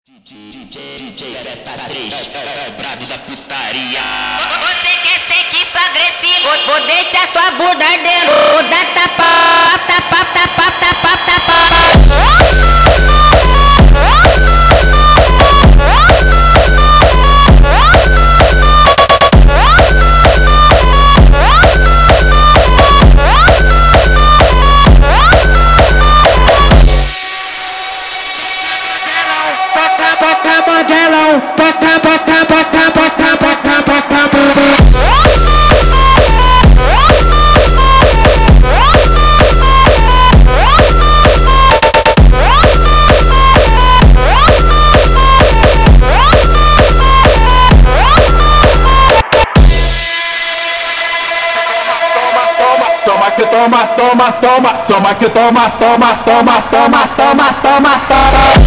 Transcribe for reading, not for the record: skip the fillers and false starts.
DJ Beta 3 é o brabo da putaria. Você quer ser que sou agressivo? Vou deixar sua bunda ardendo. Vou dar tapa, tapa, tapa, tapa, tapa. Toma que toma, toma, toma, toma que toma, toma, toma, toma, toma, toma, toma.